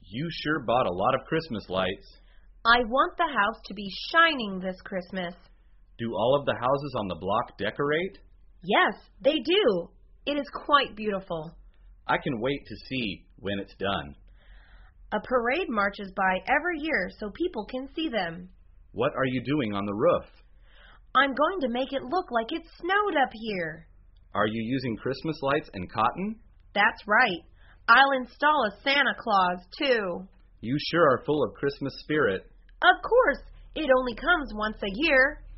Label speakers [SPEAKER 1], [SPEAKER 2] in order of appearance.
[SPEAKER 1] You sure bought a lot of Christmas lights.
[SPEAKER 2] I want the house to be shining this Christmas.
[SPEAKER 1] Do all of the houses on the block decorate?
[SPEAKER 2] Yes, they do. It is quite beautiful.
[SPEAKER 1] I can wait to see when it's done.
[SPEAKER 2] A parade marches by every year so people can see them.
[SPEAKER 1] What are you doing on the roof?
[SPEAKER 2] I'm going to make it look like it snowed up here.
[SPEAKER 1] Are you using Christmas lights and cotton?
[SPEAKER 2] That's right. I'll install a Santa Claus, too.
[SPEAKER 1] You sure are full of Christmas spirit.
[SPEAKER 2] Of course. It only comes once a year.